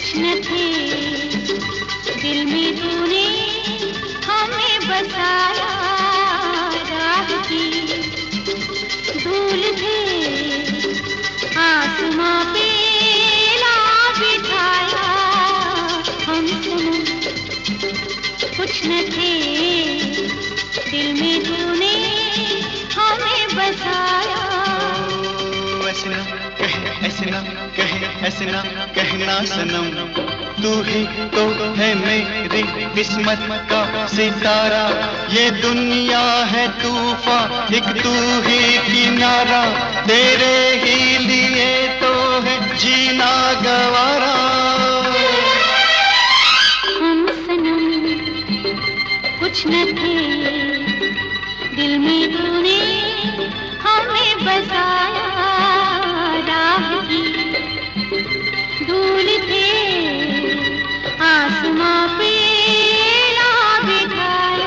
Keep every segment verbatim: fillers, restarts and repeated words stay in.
कुछ न थे दिल में तूने हमें बसाया, राह की धूल थे आसमां पे ला बिठाया। हम सनम कुछ न थे दिल में तूने हमें बसाया। ऐसे ना कहे, ऐसे ना कहे, ऐसे ना कहना सनम, तू ही तो है मेरी किस्मत का सितारा। ये दुनिया है तूफान, एक तू ही किनारा, तेरे ही लिए तो है जीना गवारा। हम सनम कुछ न थे दिल में तूने हमें बसाया, राह की धूल थे आसमां पे ला बिठाया।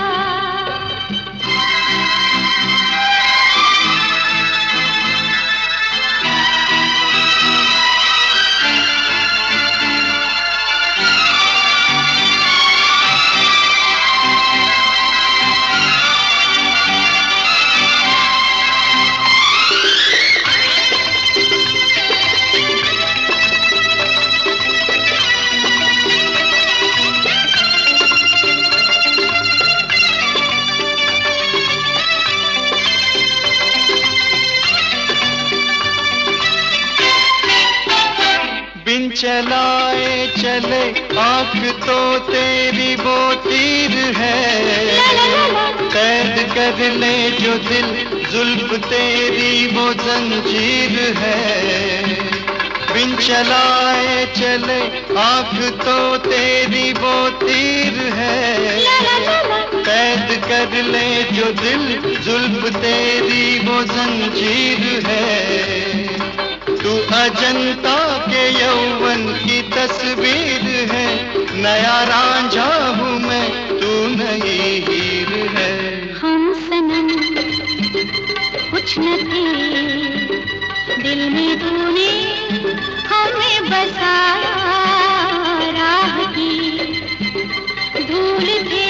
बिन चलाए चले आँख तो तेरी वो तीर है, कैद कर ले जो दिल जुल्फ तेरी वो जंजीर है। बिन चलाए चले आँख तो तेरी वो तीर है, कैद कर ले जो दिल जुल्फ तेरी वो जंजीर है। तू अजंता के यौवन की तस्वीर है, नया रांझा हूँ मैं, तू नई हीर है। हम सनम कुछ न थे दिल में तूने हमें बसाया, राह की धूल थे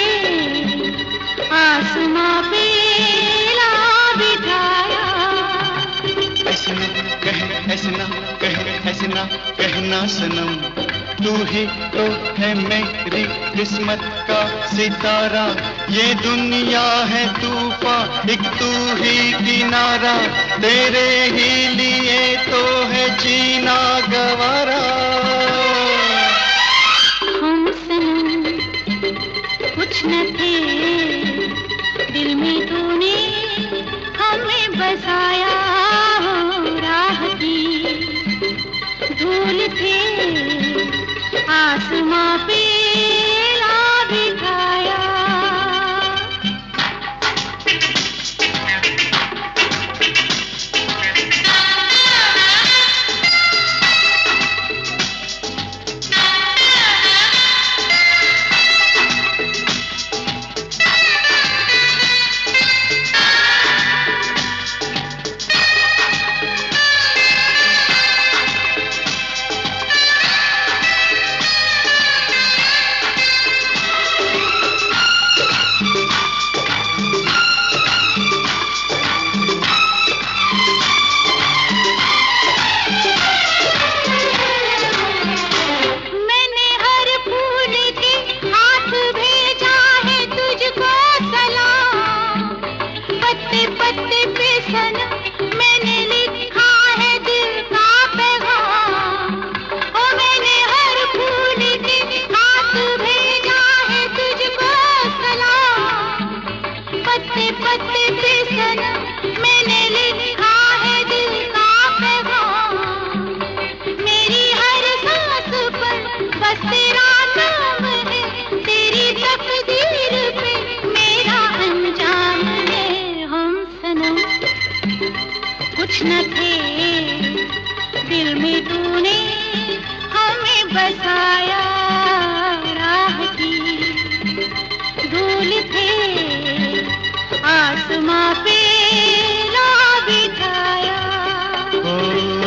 आसमां पे ला बिठाया। ऐसे ना कहे, ऐसे ना कहे, ऐसे ना कहना सनम, तू ही तो है मेरी किस्मत का सितारा। ये दुनिया है तूफान, एक तू ही किनारा, तेरे ही लिए तो है जीना गवारा। हम सनम कुछ न थे दिल में तूने हमें बसाया, राह की धूल थे आसमां पे ला बिठाया।